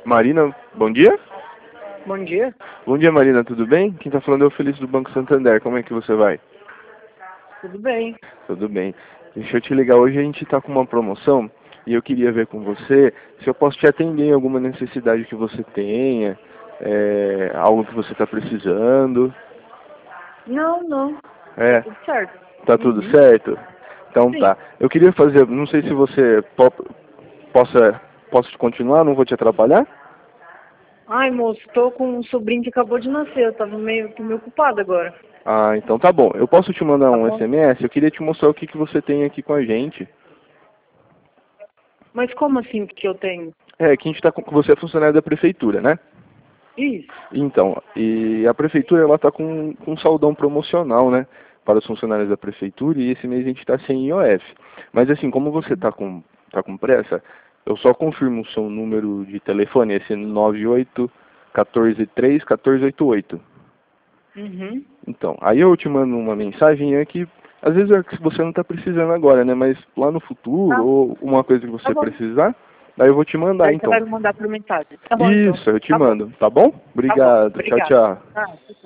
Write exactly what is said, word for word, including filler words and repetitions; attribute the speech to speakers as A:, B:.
A: Marina, bom dia.
B: Bom dia.
A: Bom dia, Marina, tudo bem? Quem está falando é o Feliz do Banco Santander. Como é que você vai?
B: Tudo bem.
A: Tudo bem. Deixa eu te ligar. Hoje a gente está com uma promoção e eu queria ver com você se eu posso te atender em alguma necessidade que você tenha, é, algo que você está precisando.
B: Não, não.
A: É,
B: Tudo certo.
A: tá tudo
B: Uhum.
A: certo? Então
B: Sim.
A: tá. Eu queria fazer, não sei se você po possa, posso continuar, não vou te atrapalhar?
B: Ai, moço, tô com um sobrinho que acabou de nascer. Eu tava meio, tô meio ocupada agora.
A: Ah, então tá bom. Eu posso te mandar
B: Tá
A: um
B: bom?
A: S M S? Eu queria te mostrar o que, que você tem aqui com a gente.
B: Mas como assim que eu tenho?
A: É, que a gente tá com, você é funcionário da prefeitura, né?
B: Isso.
A: Então, e a prefeitura ela tá com, com um saldão promocional, né? Para os funcionários da prefeitura e esse mês a gente está sem I O F. Mas assim, como você tá com, tá com pressa, eu só confirmo o seu número de telefone, esse nove oito um quatro três um quatro oito oito.
B: Uhum.
A: Então, aí eu te mando uma mensagem aqui, às vezes é que você não está precisando agora, né? Mas lá no futuro,
B: Tá.
A: ou uma coisa que
B: Tá
A: você
B: bom.
A: precisar, daí eu vou te mandar
B: Daí você
A: então.
B: vai me mandar por mensagem. Tá bom, então.
A: Isso, eu te
B: Tá bom.
A: mando, tá bom?
B: Tá bom.
A: Obrigado, tchau,
B: Obrigada.
A: tchau.
B: Ah, tchau.